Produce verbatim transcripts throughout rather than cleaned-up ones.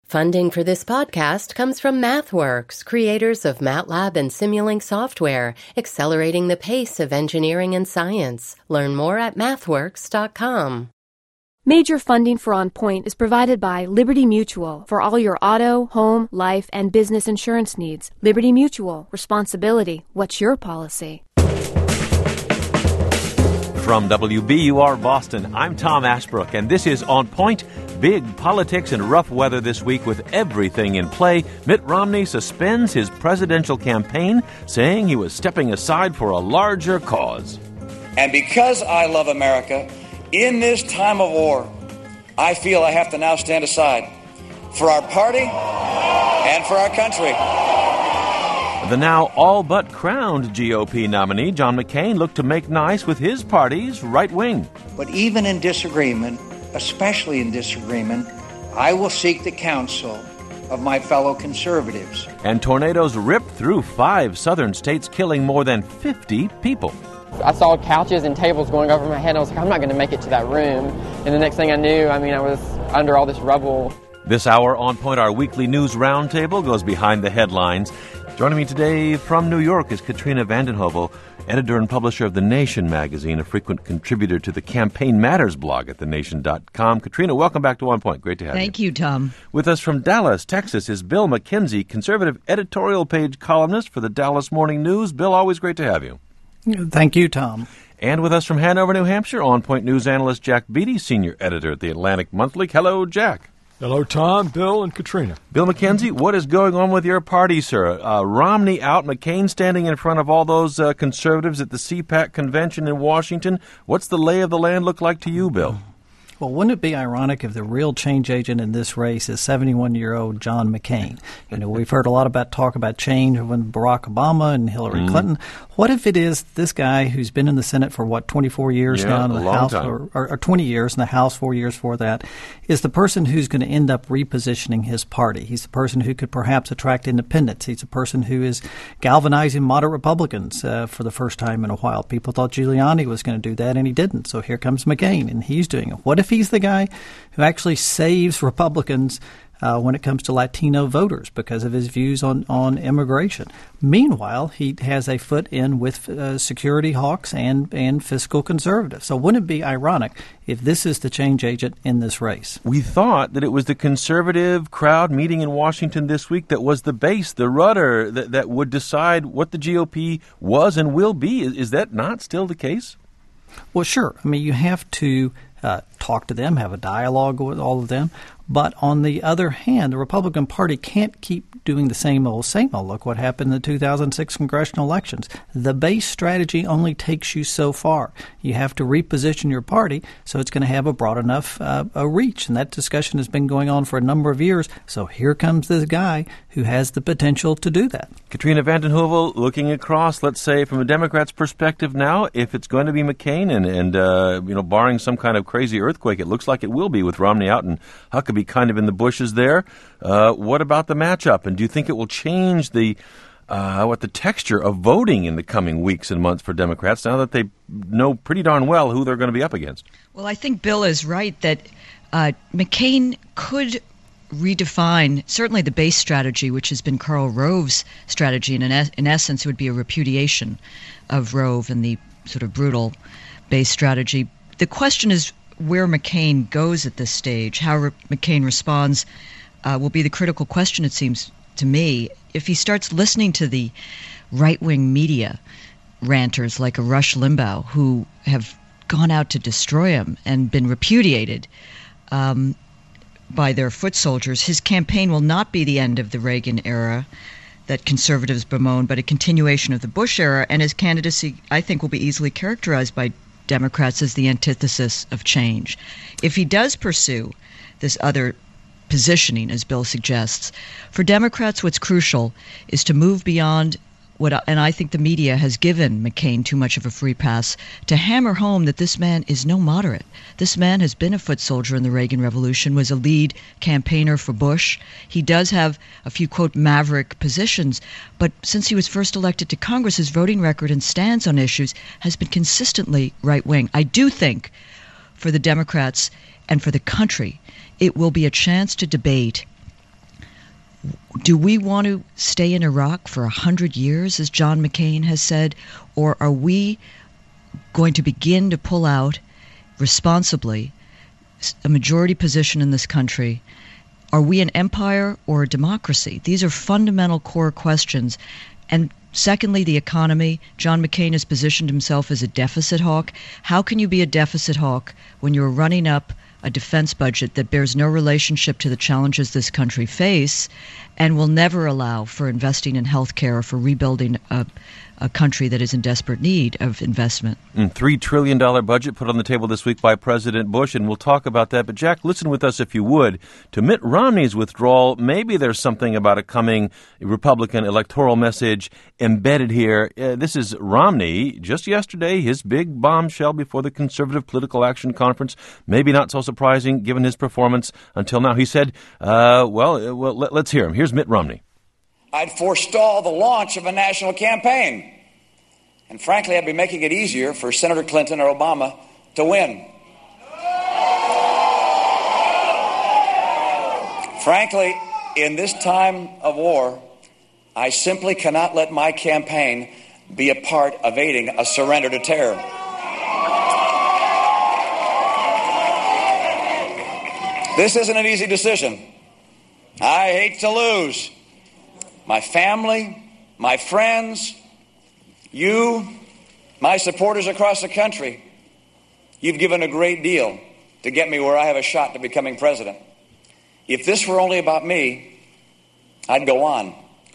Funding for this podcast comes from MathWorks, creators of MATLAB and Simulink software, accelerating the pace of engineering and science. Learn more at mathworks dot com. Major funding for On Point is provided by Liberty Mutual for all your auto, home, life, and business insurance needs. Liberty Mutual. Responsibility. What's your policy? From W B U R Boston, I'm Tom Ashbrook, and this is On Point. Big politics and rough weather this week with everything in play. Mitt Romney suspends his presidential campaign, saying he was stepping aside for a larger cause. And because I love America, in this time of war, I feel I have to now stand aside for our party and for our country. The now all-but crowned G O P nominee, John McCain, looked to make nice with his party's right wing. But even in disagreement, especially in disagreement, I will seek the counsel of my fellow conservatives. And tornadoes ripped through five southern states, killing more than fifty people. I saw couches and tables going over my head, and I was like, I'm not going to make it to that room. And the next thing I knew, I mean, I was under all this rubble. This hour, On Point, our weekly news roundtable, goes behind the headlines. Joining me today from New York is Katrina vanden Heuvel, editor and publisher of The Nation magazine, a frequent contributor to the Campaign Matters blog at the nation dot com. Katrina, welcome back to On Point. Great to have you. Thank you, Tom. With us from Dallas, Texas, is Bill McKenzie, conservative editorial page columnist for the Dallas Morning News. Bill, always great to have you. Thank you, Tom. And with us from Hanover, New Hampshire, On Point news analyst Jack Beatty, senior editor at the Atlantic Monthly. Hello, Jack. Hello, Tom, Bill, and Katrina. Bill McKenzie, what is going on with your party, sir? Uh, Romney out, McCain standing in front of all those uh, conservatives at the C PAC convention in Washington. What's the lay of the land look like to you, Bill? Well, wouldn't it be ironic if the real change agent in this race is seventy-one-year-old John McCain? You know, we've heard a lot about talk about change when Barack Obama and Hillary mm. Clinton. What if it is this guy who's been in the Senate for, what, twenty-four years yeah, now, in the House, or, or, or twenty years in the House, four years for that, is the person who's going to end up repositioning his party. He's the person who could perhaps attract independents. He's the person who is galvanizing moderate Republicans uh, for the first time in a while. People thought Giuliani was going to do that, and he didn't. So here comes McCain, and he's doing it. What if he's the guy who actually saves Republicans uh, when it comes to Latino voters because of his views on, on immigration? Meanwhile, he has a foot in with uh, security hawks and, and fiscal conservatives. So wouldn't it be ironic if this is the change agent in this race? We thought that it was the conservative crowd meeting in Washington this week that was the base, the rudder, that, that would decide what the G O P was and will be. Is, is that not still the case? Well, sure. I mean, you have to uh, talk to them, have a dialogue with all of them. But on the other hand, the Republican Party can't keep doing the same old, same old. Look what happened in the two thousand six congressional elections. The base strategy only takes you so far. You have to reposition your party so it's going to have a broad enough uh, a reach. And that discussion has been going on for a number of years. So here comes this guy who has the potential to do that. Katrina vanden Heuvel, looking across, let's say from a Democrat's perspective now, if it's going to be McCain and, and uh, you know, barring some kind of crazy earthquake, it looks like it will be with Romney out and Huckabee kind of in the bushes there. Uh, what about the matchup? And do you think it will change the uh, what the texture of voting in the coming weeks and months for Democrats now that they know pretty darn well who they're going to be up against? Well, I think Bill is right that uh, McCain could redefine certainly the base strategy, which has been Karl Rove's strategy, and in, es- in essence would be a repudiation of Rove and the sort of brutal base strategy. The question is where McCain goes at this stage. How re- McCain responds uh, will be the critical question, it seems to me. If he starts listening to the right-wing media ranters like a Rush Limbaugh who have gone out to destroy him and been repudiated um, by their foot soldiers, his campaign will not be the end of the Reagan era that conservatives bemoan, but a continuation of the Bush era, and his candidacy, I think, will be easily characterized by Democrats as the antithesis of change. If he does pursue this other positioning, as Bill suggests, for Democrats what's crucial is to move beyond what, and I think the media has given McCain too much of a free pass, to hammer home that this man is no moderate. This man has been a foot soldier in the Reagan Revolution, was a lead campaigner for Bush. He does have a few, quote, maverick positions, but since he was first elected to Congress, his voting record and stance on issues has been consistently right-wing. I do think for the Democrats and for the country, it will be a chance to debate Do we want to stay in Iraq for a hundred years, as John McCain has said, or are we going to begin to pull out responsibly a majority position in this country? Are we an empire or a democracy? These are fundamental core questions. And secondly, the economy. John McCain has positioned himself as a deficit hawk. How can you be a deficit hawk when you're running up a defense budget that bears no relationship to the challenges this country face and will never allow for investing in health care or for rebuilding a, a country that is in desperate need of investment? Mm, three trillion dollars budget put on the table this week by President Bush, and we'll talk about that. But, Jack, listen with us, if you would, to Mitt Romney's withdrawal. Maybe there's something about a coming Republican electoral message embedded here. Uh, this is Romney, just yesterday, his big bombshell before the Conservative Political Action Conference. Maybe not so surprising, given his performance until now. He said, uh, well, uh, well let, let's hear him. Here's Mitt Romney. I'd forestall the launch of a national campaign. And frankly, I'd be making it easier for Senator Clinton or Obama to win. Frankly, in this time of war, I simply cannot let my campaign be a part of aiding a surrender to terror. This isn't an easy decision. I hate to lose my family, my friends, you, my supporters across the country. You've given a great deal to get me where I have a shot to becoming president. If this were only about me, I'd go on.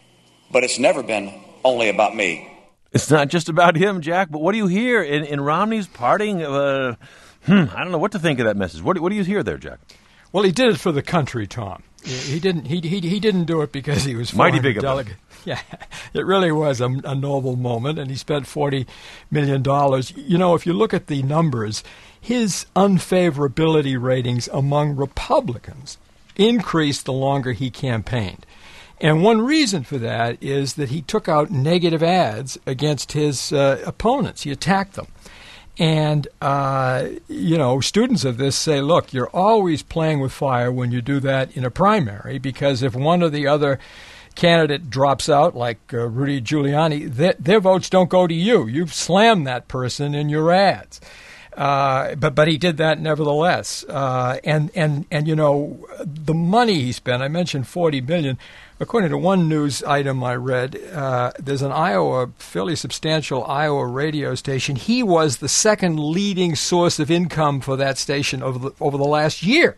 But it's never been only about me. It's not just about him, Jack, but what do you hear in, in Romney's parting? Uh, hmm, I don't know what to think of that message. What, what do you hear there, Jack? Well, he did it for the country, Tom. He didn't. He he he didn't do it because he was mighty big delegate. Yeah, it really was a, a noble moment, and he spent forty million dollars. You know, if you look at the numbers, his unfavorability ratings among Republicans increased the longer he campaigned. And one reason for that is that he took out negative ads against his uh, opponents. He attacked them. And, uh, you know, students of this say, look, you're always playing with fire when you do that in a primary, because if one or the other candidate drops out, like uh, Rudy Giuliani, th- their votes don't go to you. You've slammed that person in your ads. Uh, but but he did that nevertheless. Uh, and, and, and, you know, the money he spent, I mentioned forty million dollars. According to one news item I read, uh, there's an Iowa, fairly substantial Iowa radio station. He was the second leading source of income for that station over the, over the last year.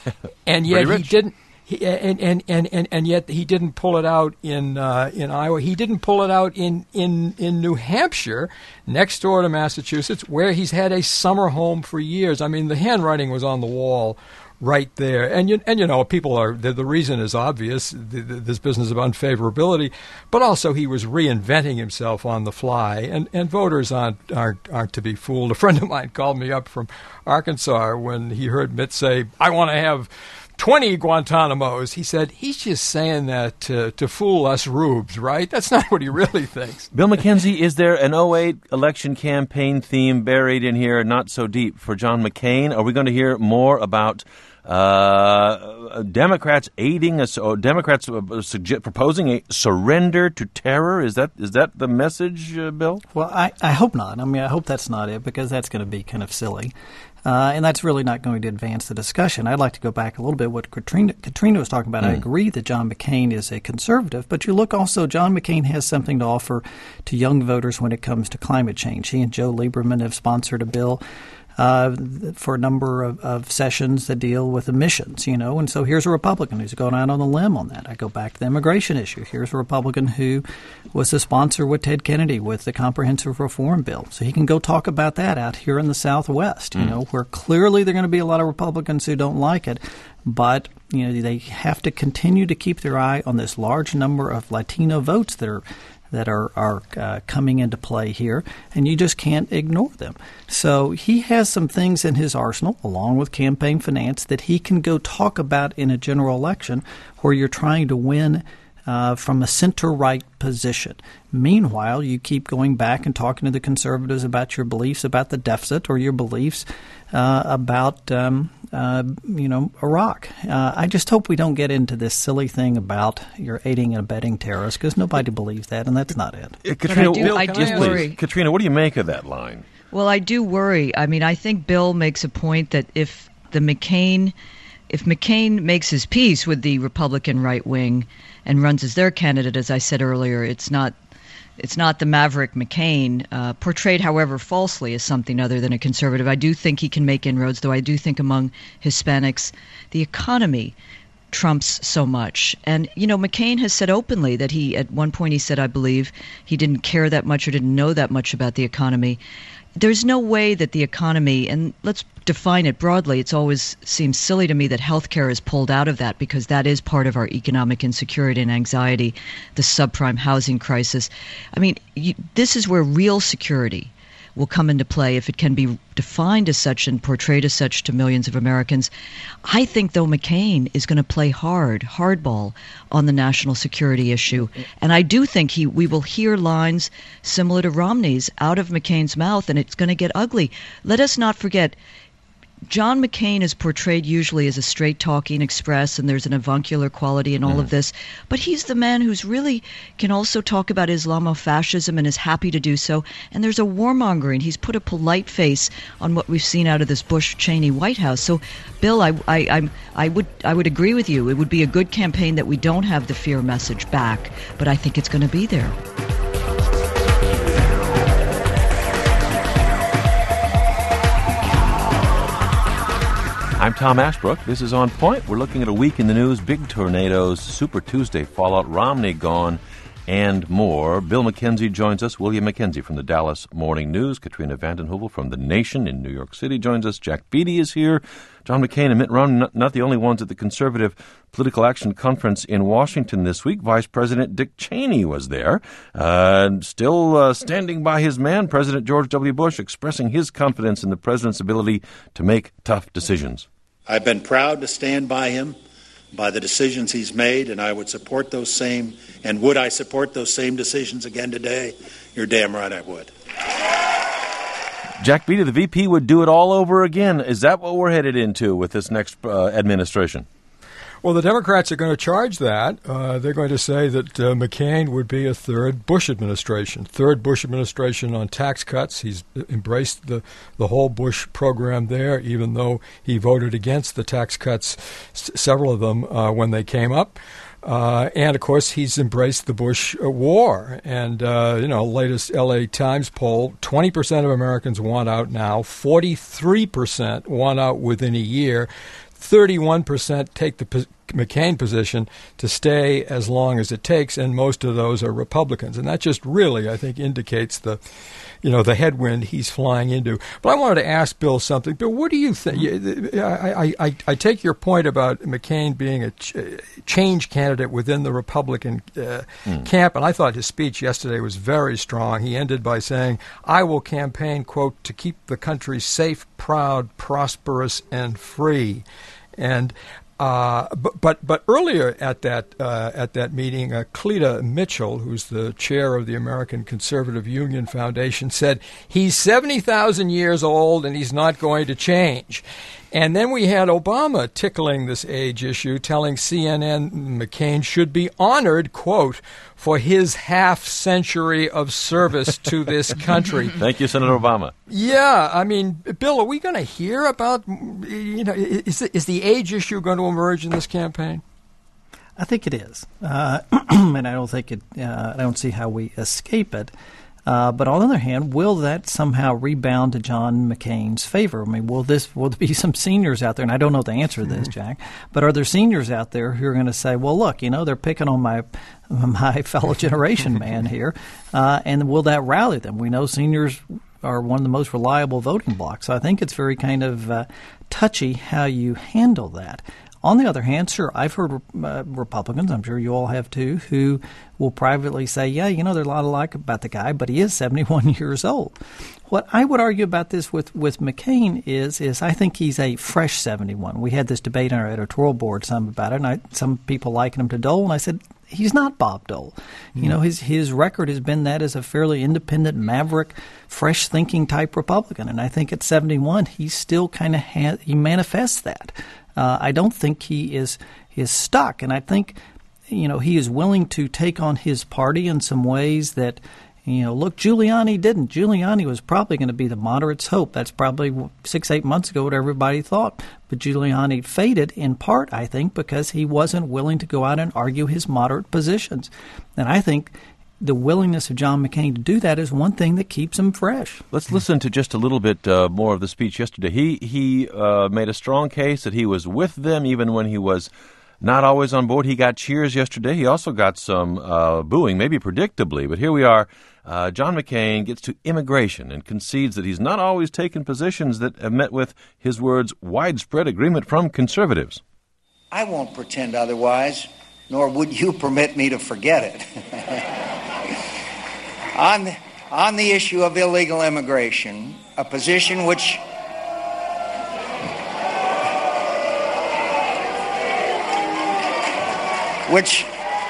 And yet he didn't. He, and, and, and, and, and yet he didn't pull it out in uh, in Iowa. He didn't pull it out in, in, in New Hampshire, next door to Massachusetts, where he's had a summer home for years. I mean, the handwriting was on the wall right there. And, you, and you know, people are, the, the reason is obvious, the, the, this business of unfavorability, but also he was reinventing himself on the fly, and, and voters aren't, aren't, aren't to be fooled. A friend of mine called me up from Arkansas when he heard Mitt say, I want to have twenty Guantanamos. He said, he's just saying that to, to fool us rubes, right? That's not what he really thinks. Bill McKenzie, is there an oh eight election campaign theme buried in here, not so deep, for John McCain? Are we going to hear more about uh, Democrats aiding us, or Democrats uh, suge- proposing a surrender to terror? Is that is that the message, uh, Bill? Well, I, I hope not. I mean, I hope that's not it, because that's going to be kind of silly. Uh, and that's really not going to advance the discussion. I'd like to go back a little bit what Katrina, Katrina was talking about. Mm. I agree that John McCain is a conservative, but you look also, John McCain has something to offer to young voters when it comes to climate change. He and Joe Lieberman have sponsored a bill uh, for a number of, of sessions that deal with emissions, you know, and so here's a Republican who's going out on a limb on that. I go back to the immigration issue. Here's a Republican who was the sponsor with Ted Kennedy with the Comprehensive Reform Bill. So he can go talk about that out here in the Southwest, you mm. know, where clearly there are going to be a lot of Republicans who don't like it, but, you know, they have to continue to keep their eye on this large number of Latino votes that are that are, are uh, coming into play here, and you just can't ignore them. So he has some things in his arsenal, along with campaign finance, that he can go talk about in a general election where you're trying to win uh, from a center-right position. Meanwhile, you keep going back and talking to the conservatives about your beliefs about the deficit or your beliefs uh, about, um, uh, you know, Iraq. Uh, I just hope we don't get into this silly thing about you're aiding and abetting terrorists, because nobody believes that, and that's not it. Uh, Katrina, I do, Bill, I do yes, worry. please. Katrina, what do you make of that line? Well, I do worry. I mean, I think Bill makes a point that if the McCain, if McCain makes his peace with the Republican right wing and runs as their candidate, as I said earlier, it's not, it's not the maverick McCain, uh, portrayed, however, falsely as something other than a conservative. I do think he can make inroads, though I do think among Hispanics, the economy trumps so much. And, you know, McCain has said openly that he, at one point he said, I believe, he didn't care that much or didn't know that much about the economy. There's no way that the economy, and let's define it broadly, it's always seems silly to me that healthcare is pulled out of that, because that is part of our economic insecurity and anxiety, the subprime housing crisis. I mean, you, this is where real security will come into play if it can be defined as such and portrayed as such to millions of Americans. I think, though, McCain is going to play hard, hardball on the national security issue. And I do think he we will hear lines similar to Romney's out of McCain's mouth, and it's going to get ugly. Let us not forget, John McCain is portrayed usually as a straight-talking express, and there's an avuncular quality in all mm. of this. But he's the man who's really can also talk about Islamofascism and is happy to do so. And there's a warmongering. He's put a polite face on what we've seen out of this Bush-Cheney White House. So, Bill, I, I, I'm, I would, I would agree with you. It would be a good campaign that we don't have the fear message back, but I think it's going to be there. I'm Tom Ashbrook. This is On Point. We're looking at a week in the news, big tornadoes, Super Tuesday fallout, Romney gone, and more. Bill McKenzie joins us. William McKenzie from the Dallas Morning News. Katrina vanden Heuvel from The Nation in New York City joins us. Jack Beatty is here. John McCain and Mitt Romney, not, not the only ones at the Conservative Political Action Conference in Washington this week. Vice President Dick Cheney was there, uh, still uh, standing by his man, President George W. Bush, expressing his confidence in the president's ability to make tough decisions. I've been proud to stand by him, by the decisions he's made, and I would support those same, and would I support those same decisions again today? You're damn right I would. Jack Beatty, the V P, would do it all over again. Is that what we're headed into with this next uh, administration? Well, the Democrats are going to charge that. Uh, they're going to say that uh, McCain would be a third Bush administration, third Bush administration on tax cuts. He's embraced the, the whole Bush program there, even though he voted against the tax cuts, s- several of them, uh, when they came up. Uh, and, of course, he's embraced the Bush uh, war. And, uh, you know, latest L A Times poll, twenty percent of Americans want out now, forty-three percent want out within a year. thirty-one percent take the P- McCain position to stay as long as it takes, and most of those are Republicans. And that just really, I think, indicates the, you know, the headwind he's flying into. But I wanted to ask Bill something. Bill, what do you think? I, I, I take your point about McCain being a ch- change candidate within the Republican uh, mm. camp, and I thought his speech yesterday was very strong. He ended by saying, I will campaign, quote, to keep the country safe, proud, prosperous, and free. And uh, but, but but earlier at that uh, at that meeting, uh, Cleta Mitchell, who's the chair of the American Conservative Union Foundation, said he's seventy thousand years old and he's not going to change. And then we had Obama tickling this age issue, telling C N N McCain should be honored, quote, for his half century of service to this country. Thank you, Senator Obama. Yeah, I mean, Bill, are we going to hear about, you know, is, is the age issue going to emerge in this campaign? I think it is. Uh, and I don't think it, uh, I don't see how we escape it. Uh, but on the other hand, will that somehow rebound to John McCain's favor? I mean, will this will there be some seniors out there, and I don't know the answer to this, Jack, but are there seniors out there who are going to say, well, look, you know, they're picking on my my fellow generation man here, uh, and will that rally them? We know seniors are one of the most reliable voting blocs, so I think it's very kind of uh, touchy how you handle that. On the other hand, sure, I've heard uh, Republicans, I'm sure you all have too, who will privately say, yeah, you know, there's a lot to like about the guy, but he is seventy-one years old. What I would argue about this with, with McCain is is I think he's a fresh seventy-one. We had this debate on our editorial board some about it, and I, some people liken him to Dole, and I said he's not Bob Dole. Mm-hmm. You know, his his record has been that as a fairly independent, maverick, fresh-thinking type Republican. And I think at seventy-one, he still kind of ha- he manifests that. Uh, I don't think he is is stuck. And I think, you know, he is willing to take on his party in some ways that, you know, look, Giuliani didn't. Giuliani was probably going to be the moderates' hope. That's probably six, eight months ago what everybody thought. But Giuliani faded in part, I think, because he wasn't willing to go out and argue his moderate positions. And I think the willingness of John McCain to do that is one thing that keeps him fresh. Let's listen to just a little bit uh, more of the speech yesterday. He, he uh, made a strong case that he was with them even when he was not always on board. He got cheers yesterday. He also got some uh, booing, maybe predictably. But here we are. Uh, John McCain gets to immigration and concedes that he's not always taken positions that have met with, his words, widespread agreement from conservatives. I won't pretend otherwise, nor would you permit me to forget it. on, the, on the issue of illegal immigration, a position which which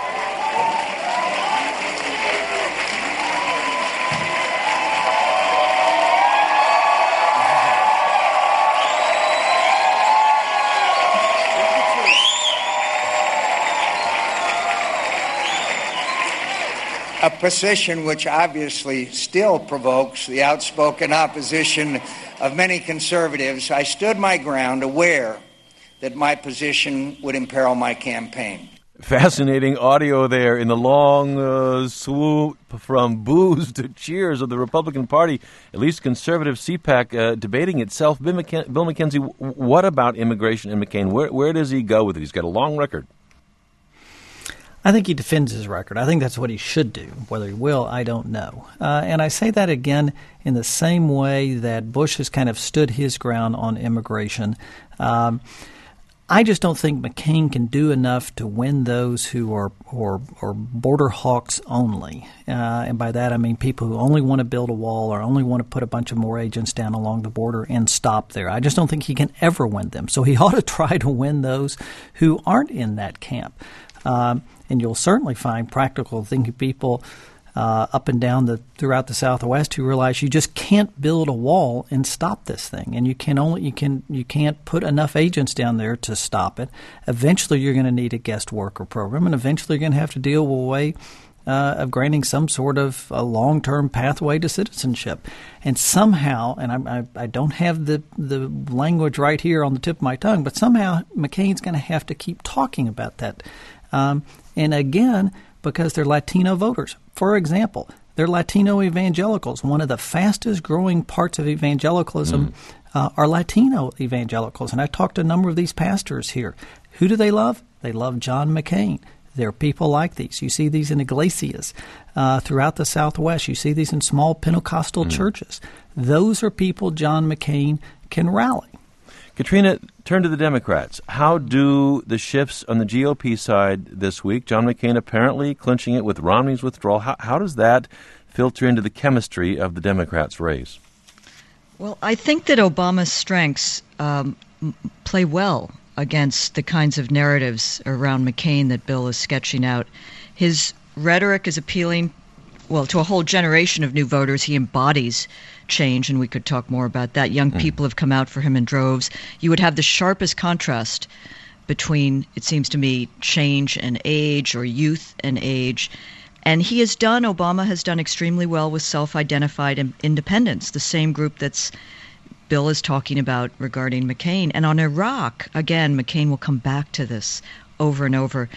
a position which obviously still provokes the outspoken opposition of many conservatives. I stood my ground, aware that my position would imperil my campaign. Fascinating audio there in the long uh, swoop from boos to cheers of the Republican Party, at least conservative C PAC uh, debating itself. Bill, McKen- Bill McKenzie, what about immigration and McCain? Where, where does he go with it? He's got a long record. I think he defends his record. I think that's what he should do. Whether he will, I don't know. Uh, and I say that again in the same way that Bush has kind of stood his ground on immigration. Um, I just don't think McCain can do enough to win those who are or or border hawks only. Uh, and by that I mean people who only want to build a wall or only want to put a bunch of more agents down along the border and stop there. I just don't think he can ever win them. So he ought to try to win those who aren't in that camp. Um, and you'll certainly find practical thinking people Uh, up and down the throughout the Southwest who realize you just can't build a wall and stop this thing, and you can only you can you can't put enough agents down there to stop it. Eventually, you're going to need a guest worker program, and eventually, you're going to have to deal with a way uh, of granting some sort of a long-term pathway to citizenship. And somehow, and I, I, I don't have the the language right here on the tip of my tongue, but somehow McCain's going to have to keep talking about that. Um, and again, because they're Latino voters. For example, they're Latino evangelicals. One of the fastest growing parts of evangelicalism mm. uh, are Latino evangelicals. And I talked to a number of these pastors here. Who do they love? They love John McCain. There are people like these. You see these in iglesias uh, throughout the Southwest. You see these in small Pentecostal mm. churches. Those are people John McCain can rally. Katrina, turn to the Democrats. How do the shifts on the G O P side this week, John McCain apparently clinching it with Romney's withdrawal, how, how does that filter into the chemistry of the Democrats' race? Well, I think that Obama's strengths um, play well against the kinds of narratives around McCain that Bill is sketching out. His rhetoric is appealing, well, to a whole generation of new voters. He embodies change, and we could talk more about that. Young mm. people have come out for him in droves. You would have the sharpest contrast between, it seems to me, change and age, or youth and age. And he has done, Obama has done extremely well with self-identified independents, the same group that's Bill is talking about regarding McCain. And on Iraq, again, McCain will come back to this over and over.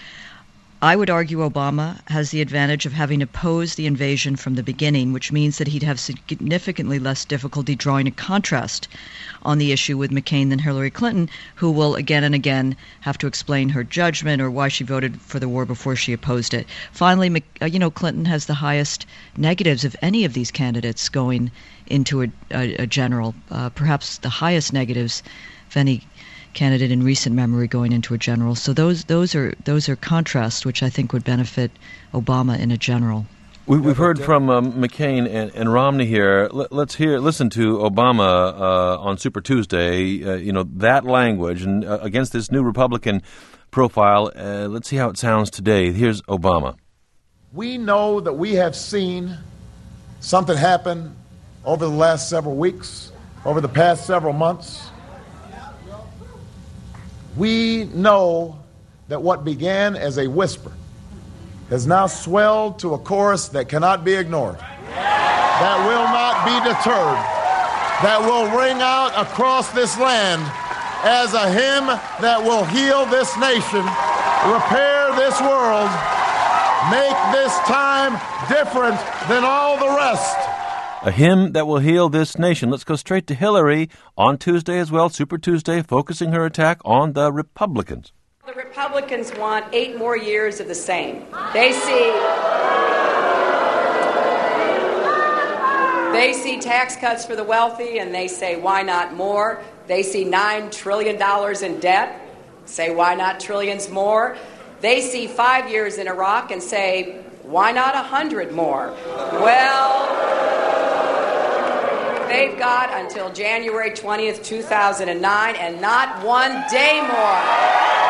I would argue Obama has the advantage of having opposed the invasion from the beginning, which means that he'd have significantly less difficulty drawing a contrast on the issue with McCain than Hillary Clinton, who will again and again have to explain her judgment or why she voted for the war before she opposed it. Finally, you know, Clinton has the highest negatives of any of these candidates going into a, a, a general, uh, perhaps the highest negatives of any candidate in recent memory going into a general. So those those are those are contrasts which I think would benefit Obama in a general. We, we've heard from um, McCain and, and Romney here. Let, let's hear, listen to Obama uh, on Super Tuesday. Uh, you know, that language and uh, against this new Republican profile. Uh, let's see how it sounds today. Here's Obama. We know that we have seen something happen over the last several weeks, over the past several months. We know that what began as a whisper has now swelled to a chorus that cannot be ignored, that will not be deterred, that will ring out across this land as a hymn that will heal this nation, repair this world, make this time different than all the rest. A hymn that will heal this nation. Let's go straight to Hillary on Tuesday as well, Super Tuesday, focusing her attack on the Republicans. The Republicans want eight more years of the same. They see they see tax cuts for the wealthy, and they say, why not more? They see nine trillion dollars in debt, say, why not trillions more? They see five years in Iraq and say, why not a hundred more? Well, they've got until January twentieth, two thousand nine, and not one day more.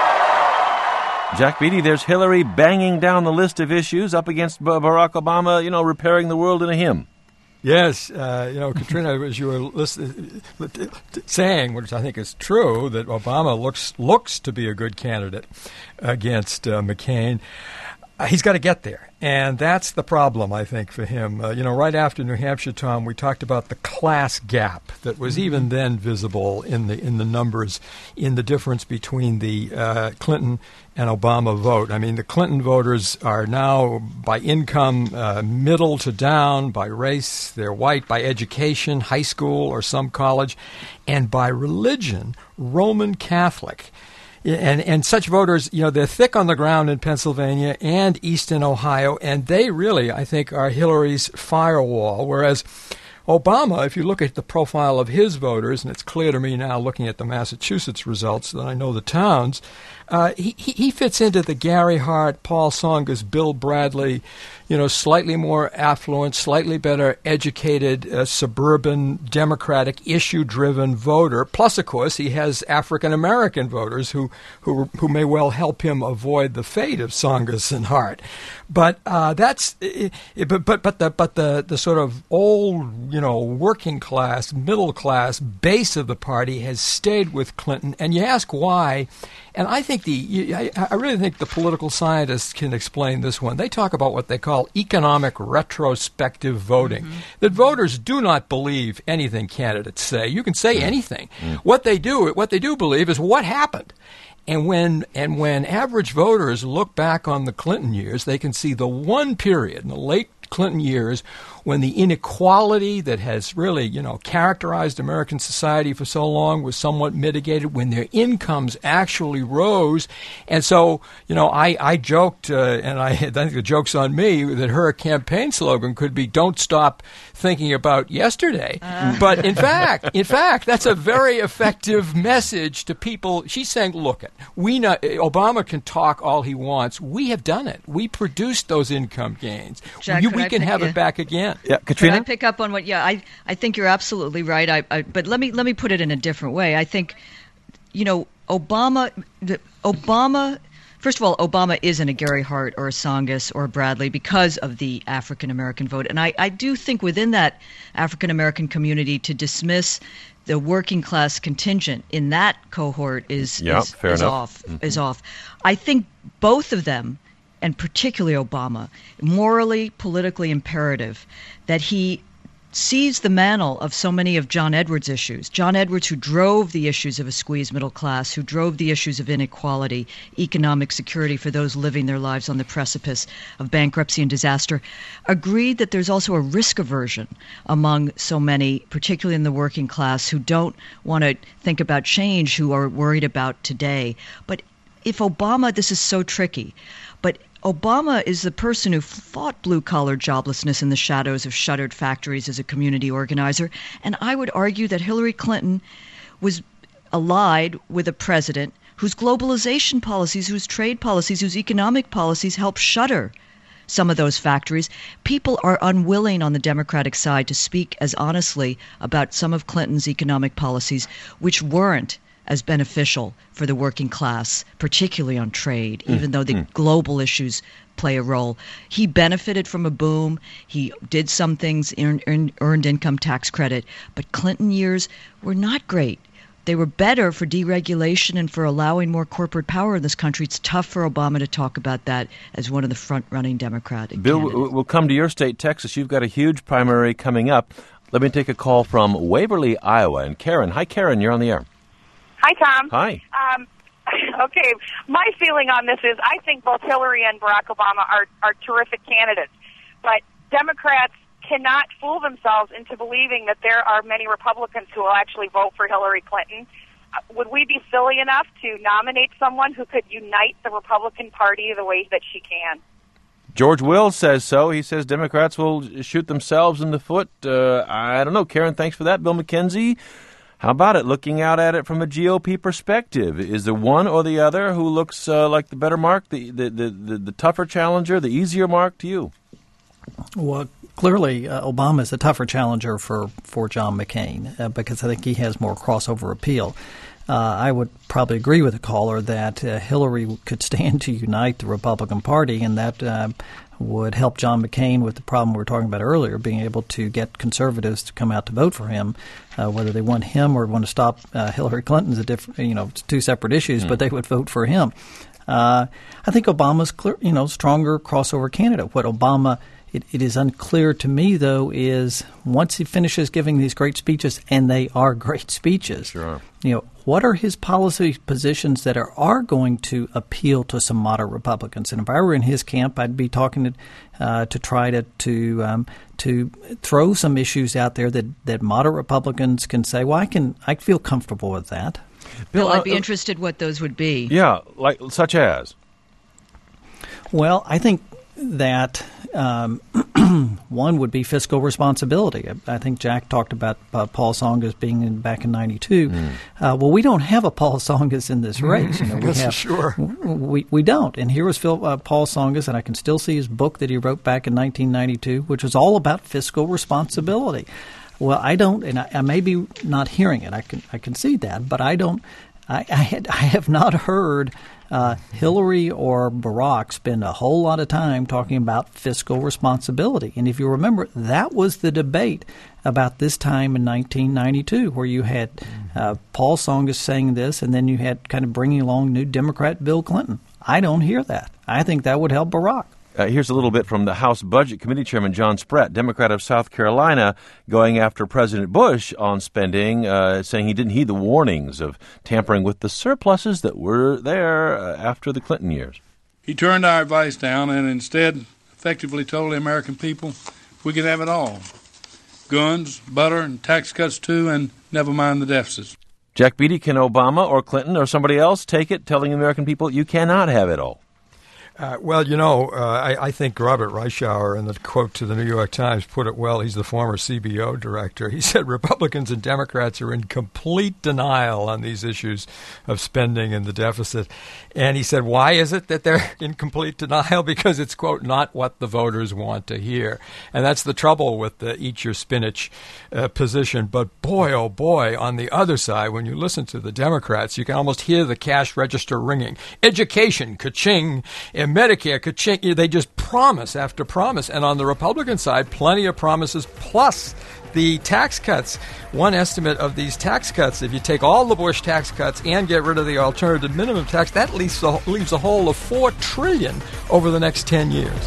Jack Beatty, there's Hillary banging down the list of issues up against Barack Obama, you know, repairing the world in a hymn. Yes, uh, you know, Katrina, as you were listening, saying, which I think is true, that Obama looks looks to be a good candidate against uh, McCain. Uh, he's got to get there. And that's the problem, I think, for him. Uh, you know, right after New Hampshire, Tom, we talked about the class gap that was mm-hmm. even then visible in the in the numbers, in the difference between the uh, Clinton and Obama vote. I mean, the Clinton voters are now, by income, uh, middle to down, by race, they're white, by education, high school or some college, and by religion, Roman Catholic. And and such voters, you know, they're thick on the ground in Pennsylvania and eastern Ohio, and they really, I think, are Hillary's firewall, whereas Obama, if you look at the profile of his voters, and it's clear to me now looking at the Massachusetts results that I know the towns, uh, he, he fits into the Gary Hart, Paul Tsongas, Bill Bradley, you know, slightly more affluent, slightly better educated, uh, suburban, Democratic, issue-driven voter. Plus, of course, he has African-American voters who, who who may well help him avoid the fate of Tsongas and Hart. But uh, that's it, but but but the but the the sort of old, you know, working class, middle class base of the party has stayed with Clinton. And you ask why, and I think the I, I really think the political scientists can explain this one. They talk about what they call economic retrospective voting. Mm-hmm. That voters do not believe anything candidates say. You can say mm-hmm. anything. Mm-hmm. What they do, what they do believe is what happened. And when and when average voters look back on the Clinton years, they can see the one period in the late Clinton years when the inequality that has really, you know, characterized American society for so long was somewhat mitigated, when their incomes actually rose. And so, you know, I, I joked, uh, and I, I think the joke's on me, that her campaign slogan could be, don't stop thinking about yesterday. Uh. But in fact, in fact, that's a very effective message to people. She's saying, look, it, we know, Obama can talk all he wants. We have done it. We produced those income gains. Jack, you, we can pick, have yeah. it back again. Yeah, Katrina? Can I pick up on what? Yeah, I, I think you're absolutely right. I, I but let me let me put it in a different way. I think, you know, Obama, Obama. First of all, Obama isn't a Gary Hart or a Tsongas or a Bradley because of the African American vote, and I, I do think within that African American community to dismiss the working class contingent in that cohort is yep, is, fair is enough. off. Mm-hmm. Is off. I think both of them, and particularly Obama, morally, politically imperative that he sees the mantle of so many of John Edwards' issues. John Edwards, who drove the issues of a squeezed middle class, who drove the issues of inequality, economic security for those living their lives on the precipice of bankruptcy and disaster, agreed that there's also a risk aversion among so many, particularly in the working class, who don't want to think about change, who are worried about today. But if Obama, this is so tricky, but Obama is the person who fought blue-collar joblessness in the shadows of shuttered factories as a community organizer. And I would argue that Hillary Clinton was allied with a president whose globalization policies, whose trade policies, whose economic policies helped shutter some of those factories. People are unwilling on the Democratic side to speak as honestly about some of Clinton's economic policies, which weren't as beneficial for the working class, particularly on trade, mm. even though the mm. global issues play a role. He benefited from a boom. He did some things, earned, earned, earned income tax credit, but Clinton years were not great. They were better for deregulation and for allowing more corporate power in this country. It's tough for Obama to talk about that as one of the front-running Democratic Bill, candidates. we'll come to your state, Texas. You've got a huge primary coming up. Let me take a call from Waverly, Iowa. And Karen. Hi, Karen. You're on the air. Hi, Tom. Hi. Um, okay, my feeling on this is I think both Hillary and Barack Obama are, are terrific candidates. But Democrats cannot fool themselves into believing that there are many Republicans who will actually vote for Hillary Clinton. Uh, would we be silly enough to nominate someone who could unite the Republican Party the way that she can? George Will says so. He says Democrats will shoot themselves in the foot. Uh, I don't know. Karen, thanks for that. Bill McKenzie, how about it? Looking out at it from a G O P perspective, is there one or the other who looks uh, like the better mark, the, the, the, the, the tougher challenger, the easier mark to you? Well, clearly, uh, Obama is a tougher challenger for, for John McCain uh, because I think he has more crossover appeal. Uh, I would probably agree with the caller that uh, Hillary could stand to unite the Republican Party, and that uh, would help John McCain with the problem we were talking about earlier, being able to get conservatives to come out to vote for him. Uh, whether they want him or want to stop uh, Hillary Clinton is a different, you know, it's two separate issues, mm. but they would vote for him. Uh, I think Obama's clear, you know, stronger crossover candidate. What Obama It, it is unclear to me, though, is once he finishes giving these great speeches, and they are great speeches, sure. you know, what are his policy positions that are, are going to appeal to some moderate Republicans? And if I were in his camp, I'd be talking to uh, to try to to um, to throw some issues out there that, that moderate Republicans can say, well, I can I feel comfortable with that. Bill, Bill I'd be uh, interested what those would be. Yeah, like such as? Well, I think that um, one would be fiscal responsibility. I, I think Jack talked about uh, Paul Tsongas being in, back in ninety-two. Mm. Uh, well, we don't have a Paul Tsongas in this race. You know, we have, sure. We, we don't. And here was Phil, uh, Paul Tsongas, and I can still see his book that he wrote back in nineteen ninety-two, which was all about fiscal responsibility. Well, I don't, and I, I may be not hearing it. I can I can see that, but I don't. I I, had, I have not heard uh, Hillary or Barack spend a whole lot of time talking about fiscal responsibility. And if you remember, that was the debate about this time in nineteen ninety-two, where you had uh, Paul Tsongas saying this, and then you had kind of bringing along new Democrat Bill Clinton. I don't hear that. I think that would help Barack. Uh, here's a little bit from the House Budget Committee Chairman John Spratt, Democrat of South Carolina, going after President Bush on spending, uh, saying he didn't heed the warnings of tampering with the surpluses that were there uh, after the Clinton years. He turned our advice down and instead effectively told the American people we could have it all. Guns, butter, and tax cuts too, and never mind the deficits. Jack Beatty, can Obama or Clinton or somebody else take it, telling the American people you cannot have it all? Uh, well, you know, uh, I, I think Robert Reischauer, in the quote to the New York Times, put it well. He's the former C B O director. He said Republicans and Democrats are in complete denial on these issues of spending and the deficit. And he said, why is it that they're in complete denial? Because it's, quote, not what the voters want to hear. And that's the trouble with the eat your spinach uh, position. But boy, oh boy, on the other side, when you listen to the Democrats, you can almost hear the cash register ringing. Education, ka-ching, and Medicare, ka-ching. They just promise after promise. And on the Republican side, plenty of promises, plus the tax cuts. One estimate of these tax cuts, if you take all the Bush tax cuts and get rid of the alternative minimum tax, that leaves a, leaves a hole of four trillion dollars over the next ten years.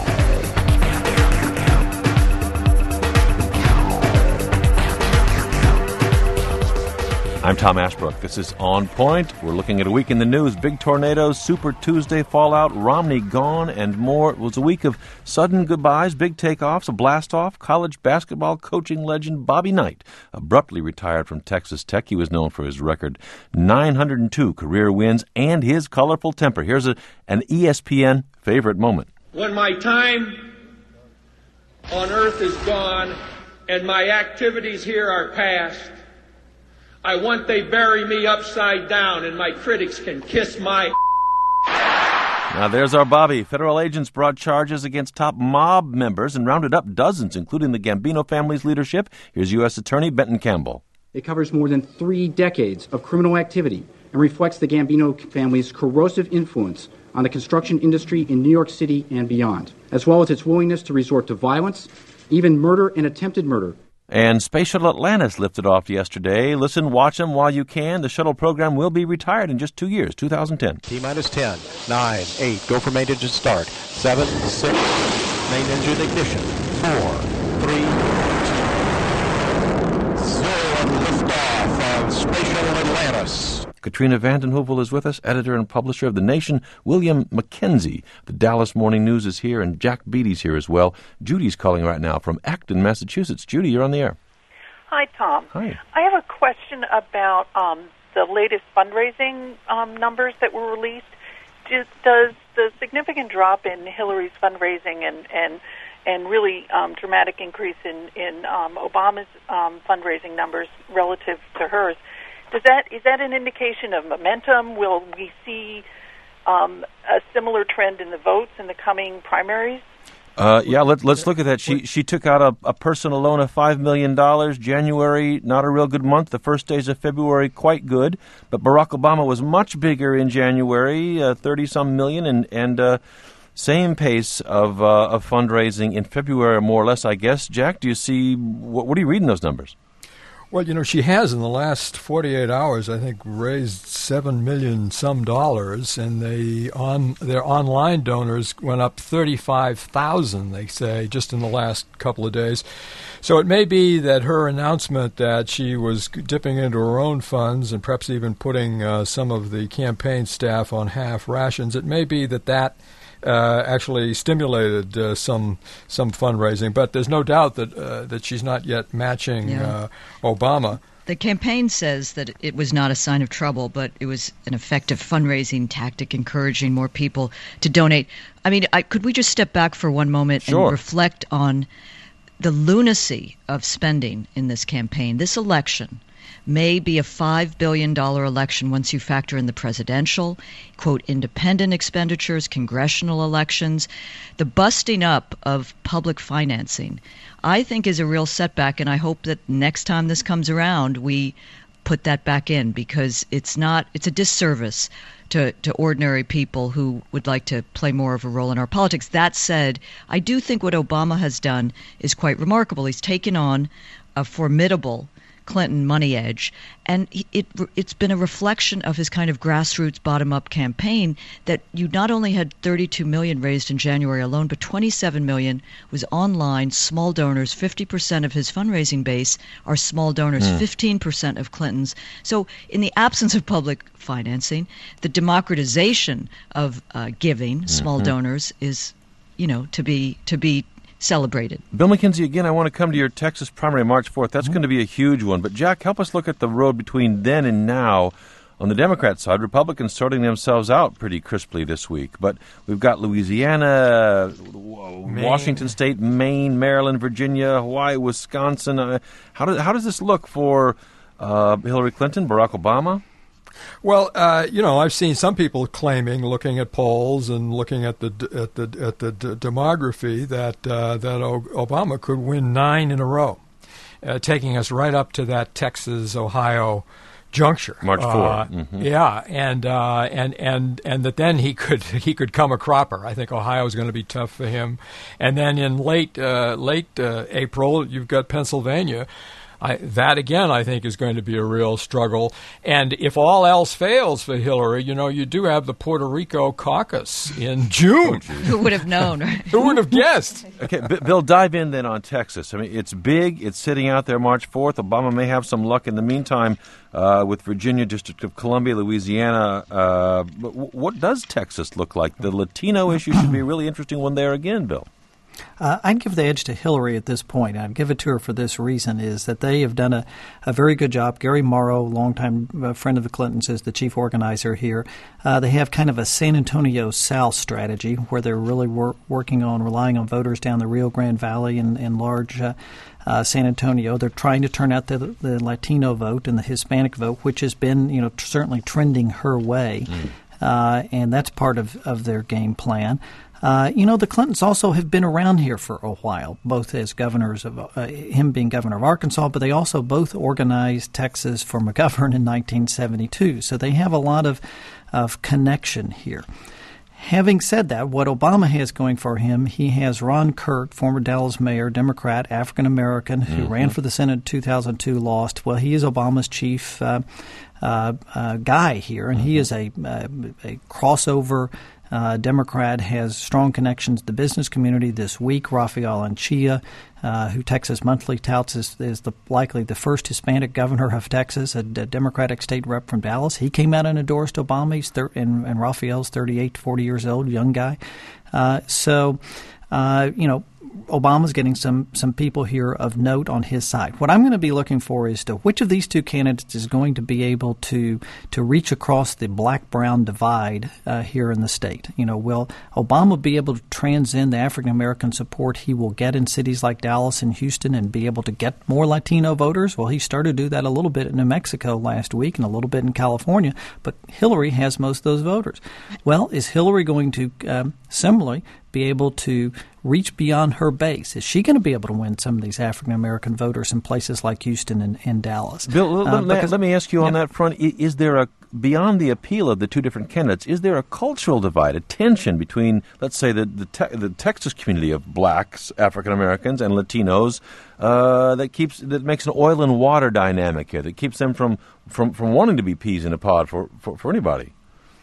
I'm Tom Ashbrook. This is On Point. We're looking at a week in the news. Big tornadoes, Super Tuesday fallout, Romney gone, and more. It was a week of sudden goodbyes, big takeoffs, a blast-off. College basketball coaching legend Bobby Knight abruptly retired from Texas Tech. He was known for his record nine hundred two career wins and his colorful temper. Here's a, an E S P N favorite moment. When my time on earth is gone and my activities here are past, I want they bury me upside down and my critics can kiss my Now, there's our Bobby. Federal agents brought charges against top mob members and rounded up dozens, including the Gambino family's leadership. Here's U S. Attorney Benton Campbell. It covers more than three decades of criminal activity and reflects the Gambino family's corrosive influence on the construction industry in New York City and beyond, as well as its willingness to resort to violence, even murder and attempted murder. And Space Shuttle Atlantis lifted off yesterday. Listen, watch them while you can. The shuttle program will be retired in just two years, two thousand ten. T-minus ten, nine, eight, go for main engine start, seven, six, main engine ignition, four, three, two, zero, and liftoff of Space Shuttle Atlantis. Katrina vanden Heuvel is with us, editor and publisher of The Nation. William McKenzie, the Dallas Morning News, is here, and Jack Beatty's here as well. Judy's calling right now from Acton, Massachusetts. Judy, you're on the air. Hi, Tom. Hi. I have a question about um, the latest fundraising um, numbers that were released. Does, does the significant drop in Hillary's fundraising and and, and really um, dramatic increase in, in um, Obama's um, fundraising numbers relative to hers, Does that is that an indication of momentum? Will we see um, a similar trend in the votes in the coming primaries? Uh, yeah, let, let's look at that. She she took out a, a personal loan of five million dollars. January, not a real good month. The first days of February, quite good. But Barack Obama was much bigger in January, uh, thirty-some million, and, and uh, same pace of uh, of fundraising in February, more or less, I guess. Jack, do you see, what, what are you reading those numbers? Well, you know, she has in the last forty-eight hours, I think, raised seven million some dollars, and they on their online donors went up thirty-five thousand. They say just in the last couple of days. So it may be that her announcement that she was dipping into her own funds and perhaps even putting uh, some of the campaign staff on half rations. It may be that that. Uh, actually stimulated uh, some some fundraising, but there's no doubt that uh, that she's not yet matching Yeah. uh, Obama. The campaign says that it was not a sign of trouble, but it was an effective fundraising tactic, encouraging more people to donate. I mean, I, could we just step back for one moment Sure. and reflect on the lunacy of spending in this campaign? This election may be a five billion dollars election once you factor in the presidential, quote, independent expenditures, congressional elections. The busting up of public financing, I think, is a real setback, and I hope that next time this comes around, we put that back in, because it's not, it's a disservice to, to ordinary people who would like to play more of a role in our politics. That said, I do think what Obama has done is quite remarkable. He's taken on a formidable Clinton money edge, and it it's been a reflection of his kind of grassroots bottom-up campaign that you not only had thirty-two million raised in January alone, but twenty-seven million was online, small donors. fifty percent of his fundraising base are small donors, Mm. fifteen percent of Clinton's. So in the absence of public financing, the democratization of uh, giving, small Mhm. donors, is, you know, to be to be celebrated. Bill McKenzie, again, I want to come to your Texas primary March fourth. That's going to be a huge one. But, Jack, help us look at the road between then and now. On the Democrat side, Republicans sorting themselves out pretty crisply this week. But we've got Louisiana, Maine. Washington State, Maine, Maryland, Virginia, Hawaii, Wisconsin. Uh, how, does, how does this look for uh, Hillary Clinton, Barack Obama? Well, uh, you know, I've seen some people claiming, looking at polls and looking at the at the at the d- demography, that uh, that o- Obama could win nine in a row, uh, taking us right up to that Texas-Ohio juncture. March fourth. Uh, Mm-hmm. Yeah, and uh, and and and that then he could he could come a cropper. I think Ohio is going to be tough for him, and then in late uh, late uh, April, you've got Pennsylvania. I, that, again, I think is going to be a real struggle. And if all else fails for Hillary, you know, you do have the Puerto Rico caucus in June. Who would have known, right? Who would have guessed? Okay, B- Bill, dive in then on Texas. I mean, it's big. It's sitting out there March fourth. Obama may have some luck in the meantime uh, with Virginia, District of Columbia, Louisiana. Uh, but w- what does Texas look like? The Latino issue should be a really interesting one there again, Bill. Uh, I'd give the edge to Hillary at this point. I'd give it to her for this reason, is that they have done a, a very good job. Gary Morrow, longtime uh, friend of the Clintons, is the chief organizer here. Uh, they have kind of a San Antonio South strategy where they're really wor- working on relying on voters down the Rio Grande Valley and, and large uh, uh, San Antonio. They're trying to turn out the, the Latino vote and the Hispanic vote, which has been, you know, t- certainly trending her way. Mm. uh, and that's part of, of their game plan. Uh, you know, the Clintons also have been around here for a while, both as governors of uh, him being governor of Arkansas, but they also both organized Texas for McGovern in nineteen seventy-two. So they have a lot of, of connection here. Having said that, what Obama has going for him, he has Ron Kirk, former Dallas mayor, Democrat, African-American, who mm-hmm. ran for the Senate in two thousand two, lost. Well, he is Obama's chief uh, uh, uh, guy here, and mm-hmm. he is a, a, a crossover Uh, Democrat, has strong connections to the business community. This week, Rafael Anchia, uh, who Texas Monthly touts as is the likely the first Hispanic governor of Texas, a, a Democratic state rep from Dallas. He came out and endorsed Obama. He's thir- and, and Rafael's thirty-eight to forty years old, young guy. Uh, so, uh, you know, Obama's getting some some people here of note on his side. What I'm going to be looking for is to which of these two candidates is going to be able to to reach across the black-brown divide uh, here in the state. You know, will Obama be able to transcend the African-American support he will get in cities like Dallas and Houston and be able to get more Latino voters? Well, he started to do that a little bit in New Mexico last week and a little bit in California, but Hillary has most of those voters. Well, is Hillary going to um, similarly be able to reach beyond her base? Is she going to be able to win some of these African-American voters in places like Houston and, and Dallas? Bill, uh, let, because, let me ask you on yeah. that front. Is there a, beyond the appeal of the two different candidates, is there a cultural divide, a tension between, let's say, the the, te- the Texas community of blacks, African-Americans, and Latinos uh, that keeps that makes an oil and water dynamic here, that keeps them from, from, from wanting to be peas in a pod for, for, for anybody?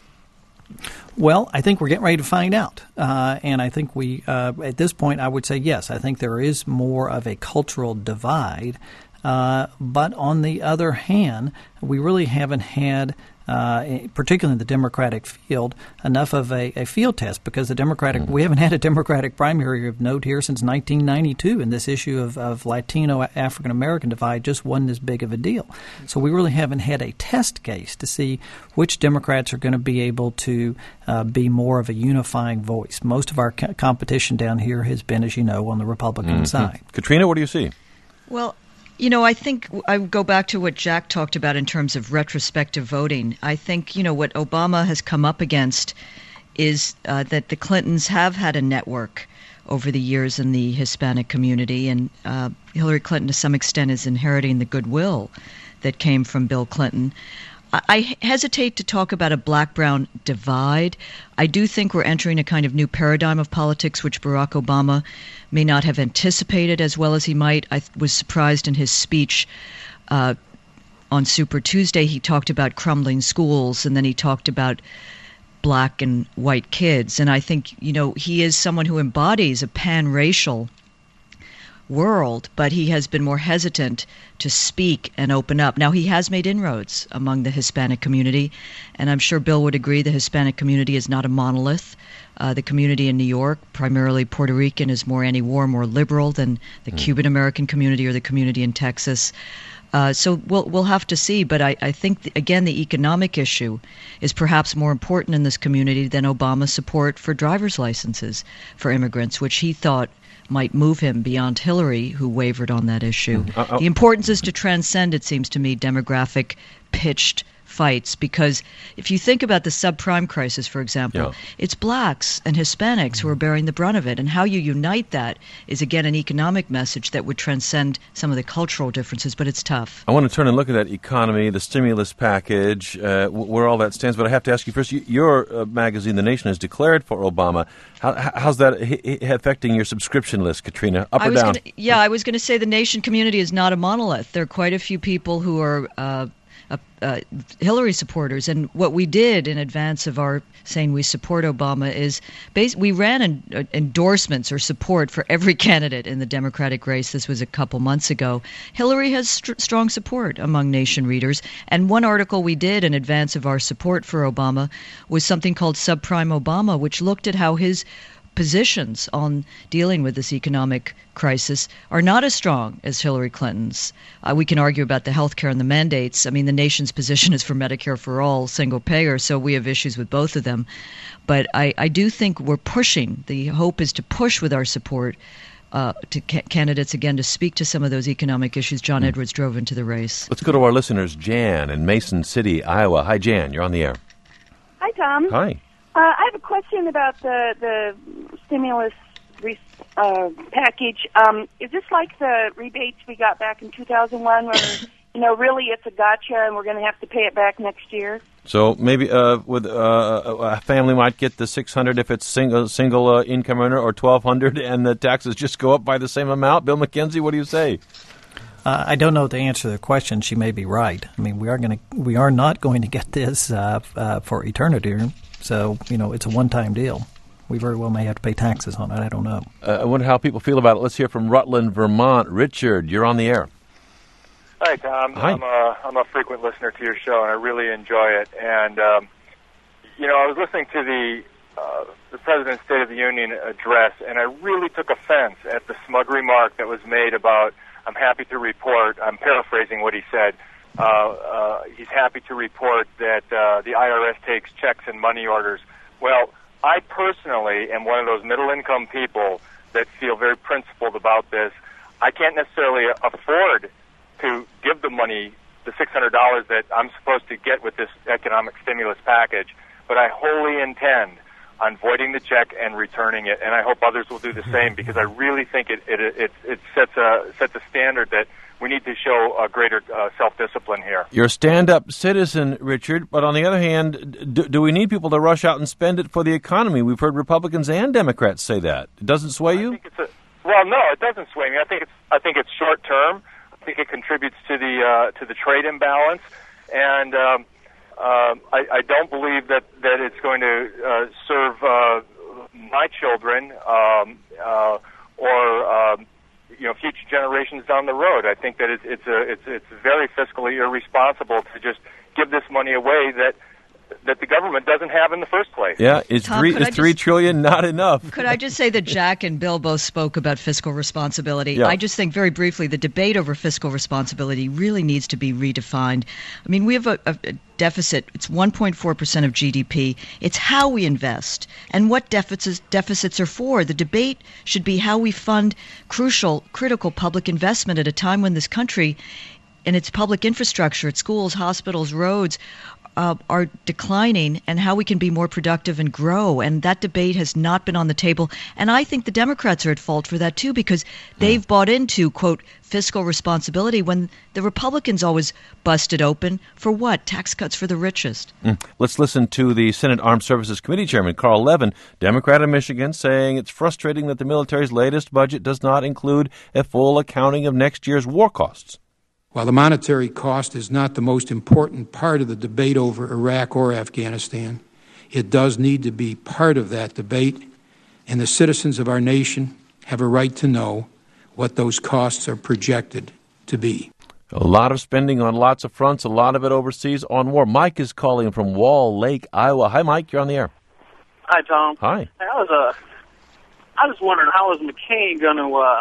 Well, I think we're getting ready to find out. Uh, and I think we, uh, at this point, I would say yes. I think there is more of a cultural divide. Uh, but on the other hand, we really haven't had, uh, particularly in the Democratic field, enough of a, a field test because the Democratic mm-hmm. we haven't had a Democratic primary of note here since nineteen ninety-two, and this issue of, of Latino African American divide just wasn't as big of a deal. So we really haven't had a test case to see which Democrats are going to be able to uh, be more of a unifying voice. Most of our co- competition down here has been, as you know, on the Republican mm-hmm. side. Katrina, what do you see? Well, you know, I think I go back to what Jack talked about in terms of retrospective voting. I think, you know, what Obama has come up against is uh, that the Clintons have had a network over the years in the Hispanic community, and uh, Hillary Clinton to some extent is inheriting the goodwill that came from Bill Clinton. I hesitate to talk about a black-brown divide. I do think we're entering a kind of new paradigm of politics, which Barack Obama may not have anticipated as well as he might. I was surprised in his speech uh, on Super Tuesday. He talked about crumbling schools, and then he talked about black and white kids. And I think, you know, he is someone who embodies a pan-racial world, but he has been more hesitant to speak and open up. Now, he has made inroads among the Hispanic community, and I'm sure Bill would agree the Hispanic community is not a monolith. Uh, the community in New York, primarily Puerto Rican, is more anti-war, more liberal than the mm. Cuban-American community or the community in Texas. Uh, so we'll we'll have to see, but I, I think, the, again, the economic issue is perhaps more important in this community than Obama's support for driver's licenses for immigrants, which he thought might move him beyond Hillary, who wavered on that issue. Mm-hmm. Uh, the importance is to transcend, it seems to me, demographic pitched fights, because if you think about the subprime crisis, for example, yeah. it's blacks and Hispanics mm-hmm. who are bearing the brunt of it, and how you unite that is, again, an economic message that would transcend some of the cultural differences, but it's tough. I want to turn and look at that economy, the stimulus package, uh, where all that stands, but I have to ask you first, your uh, magazine, The Nation, has declared for Obama. How, how's that affecting your subscription list, Katrina, up I or was down? Gonna, yeah, I was going to say the Nation community is not a monolith. There are quite a few people who are uh, Uh, uh, Hillary supporters, and what we did in advance of our saying we support Obama is bas- we ran en- uh, endorsements or support for every candidate in the Democratic race. This was a couple months ago. Hillary has st- strong support among Nation readers, and one article we did in advance of our support for Obama was something called Subprime Obama, which looked at how his positions on dealing with this economic crisis are not as strong as Hillary Clinton's. Uh, we can argue about the health care and the mandates. I mean, the Nation's position is for Medicare for all, single payer, so we have issues with both of them. But I, I do think we're pushing. The hope is to push with our support uh, to ca- candidates, again, to speak to some of those economic issues John mm. Edwards drove into the race. Let's go to our listeners. Jan in Mason City, Iowa. Hi, Jan. You're on the air. Hi, Hi, Tom. Hi. Uh, I have a question about the the stimulus re- uh, package. Um, is this like the rebates we got back in two thousand one, where you know really it's a gotcha and we're going to have to pay it back next year? So maybe uh, with uh, a family might get the six hundred if it's single single uh, income earner, or twelve hundred, and the taxes just go up by the same amount. Bill McKenzie, what do you say? Uh, I don't know the answer to the question. She may be right. I mean, we are going to, we are not going to get this uh, uh, for eternity. So, you know, it's a one-time deal. We very well may have to pay taxes on it. I don't know. Uh, I wonder how people feel about it. Let's hear from Rutland, Vermont. Richard, you're on the air. Hi, Tom. Hi. I'm a, I'm a frequent listener to your show, and I really enjoy it. And, um, you know, I was listening to the uh, the President's State of the Union address, and I really took offense at the smug remark that was made about, I'm happy to report, I'm paraphrasing what he said, uh, uh, he's happy to report that uh, the I R S takes checks and money orders. Well, I personally am one of those middle-income people that feel very principled about this. I can't necessarily afford to give the money, the six hundred dollars that I'm supposed to get with this economic stimulus package, but I wholly intend on voiding the check and returning it, and I hope others will do the same, because I really think it it it, it sets a sets a standard that we need to show a greater uh, self-discipline here. You're a stand-up citizen, Richard, but on the other hand, do, do we need people to rush out and spend it for the economy? We've heard Republicans and Democrats say that. It doesn't sway you? I think it's a, well, no, it doesn't sway me. I think it's I think it's short-term. I think it contributes to the uh, to the trade imbalance, and um, uh, I, I don't believe that, that it's going to uh, serve uh, my children um, uh, or um, you know future generations down the road. I think that it's it's a it's it's very fiscally irresponsible to just give this money away that that the government doesn't have in the first place. Yeah, is Tom, three could is I three just- trillion not enough? Could I just say that Jack and Bill both spoke about fiscal responsibility? Yeah. I just think very briefly the debate over fiscal responsibility really needs to be redefined. I mean, we have a, a, a deficit. It's one point four percent of G D P. It's how we invest and what deficits, deficits are for. The debate should be how we fund crucial, critical public investment at a time when this country and its public infrastructure, its schools, hospitals, roads, Uh, are declining, and how we can be more productive and grow. And that debate has not been on the table. And I think the Democrats are at fault for that, too, because they've mm. bought into, quote, fiscal responsibility when the Republicans always busted open for what? Tax cuts for the richest. Mm. Let's listen to the Senate Armed Services Committee Chairman, Carl Levin, Democrat of Michigan, saying it's frustrating that the military's latest budget does not include a full accounting of next year's war costs. While the monetary cost is not the most important part of the debate over Iraq or Afghanistan, it does need to be part of that debate, and the citizens of our nation have a right to know what those costs are projected to be. A lot of spending on lots of fronts, a lot of it overseas on war. Mike is calling from Wall Lake, Iowa. Hi, Mike. You're on the air. Hi, Tom. Hi. I was uh, I was wondering, how is McCain going to uh,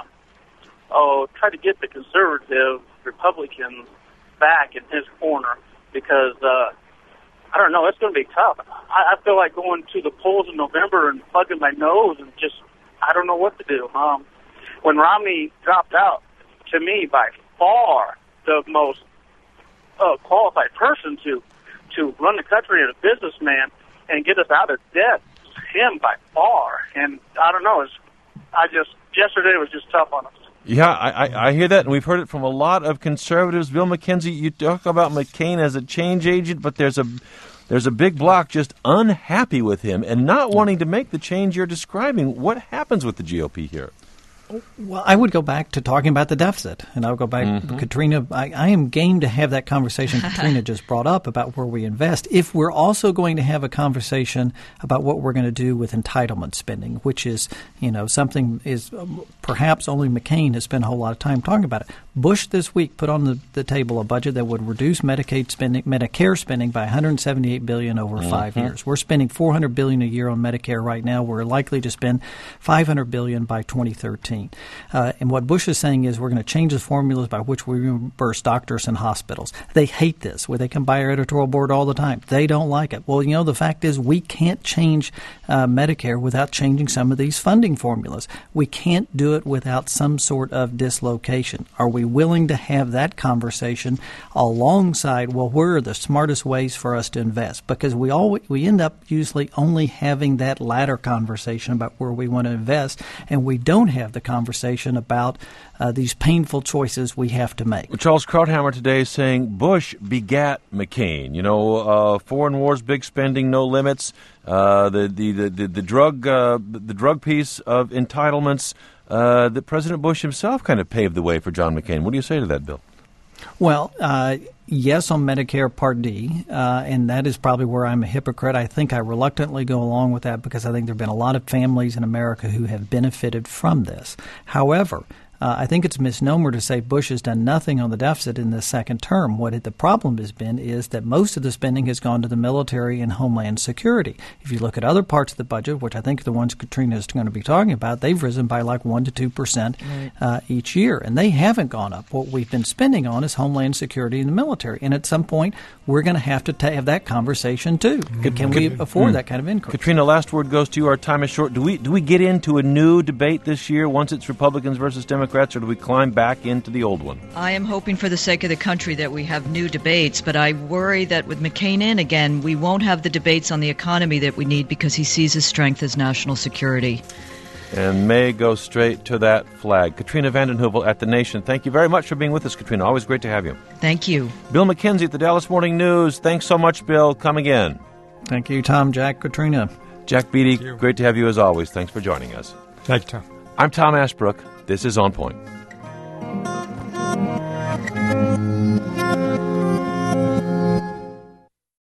oh try to get the conservative Republicans back in his corner? Because uh, I don't know, it's going to be tough. I, I feel like going to the polls in November and plugging my nose and just I don't know what to do. Um, when Romney dropped out, to me, by far the most uh, qualified person to to run the country as a businessman and get us out of debt, him by far. And I don't know, it's, I just yesterday was just tough on us. Yeah, I, I, I hear that, and we've heard it from a lot of conservatives. Bill McKenzie, you talk about McCain as a change agent, but there's a there's a big block just unhappy with him and not wanting to make the change you're describing. What happens with the G O P here? Well, I would go back to talking about the deficit, and I would go back Mm-hmm. Katrina. I, I am game to have that conversation Katrina just brought up about where we invest. If we're also going to have a conversation about what we're going to do with entitlement spending, which is, you know, something is um, perhaps only McCain has spent a whole lot of time talking about it. Bush this week put on the, the table a budget that would reduce Medicaid spending, Medicare spending by one hundred seventy-eight billion dollars over mm-hmm. five years. We're spending four hundred billion dollars a year on Medicare right now. We're likely to spend five hundred billion dollars by twenty thirteen. fourteen. Uh, and what Bush is saying is we're going to change the formulas by which we reimburse doctors and hospitals. They hate this, where they come by our editorial board all the time. They don't like it. Well, you know, the fact is we can't change uh, Medicare without changing some of these funding formulas. We can't do it without some sort of dislocation. Are we willing to have that conversation alongside, well, where are the smartest ways for us to invest? Because we always, we end up usually only having that latter conversation about where we want to invest, and we don't have the conversation about uh, these painful choices we have to make. Well, Charles Krauthammer today is saying Bush begat McCain. You know, uh, foreign wars, big spending, no limits. Uh, the, the, the, the, the drug uh, the drug piece of entitlements. Uh, that President Bush himself kind of paved the way for John McCain. What do you say to that, Bill? Well, uh, yes on Medicare Part D, uh, and that is probably where I'm a hypocrite. I think I reluctantly go along with that because I think there have been a lot of families in America who have benefited from this. However, Uh, I think it's a misnomer to say Bush has done nothing on the deficit in the second term. What it, the problem has been is that most of the spending has gone to the military and Homeland Security. If you look at other parts of the budget, which I think are the ones Katrina is going to be talking about, they've risen by like one to two percent right. uh, each year, and they haven't gone up. What we've been spending on is Homeland Security and the military, and at some point we're going to have to ta- have that conversation too. Mm-hmm. Can we afford mm-hmm. that kind of increase? Katrina, last word goes to you. Our time is short. Do we do we get into a new debate this year once it's Republicans versus Democrats? Democrats, or do we climb back into the old one? I am hoping for the sake of the country that we have new debates, but I worry that with McCain in again, we won't have the debates on the economy that we need because he sees his strength as national security. And may go straight to that flag. Katrina vanden Heuvel at The Nation. Thank you very much for being with us, Katrina. Always great to have you. Thank you. Bill McKenzie at the Dallas Morning News. Thanks so much, Bill. Come again. Thank you, Tom, Jack, Katrina. Jack Beatty, great to have you as always. Thanks for joining us. Thank you, Tom. I'm Tom Ashbrook. This is On Point.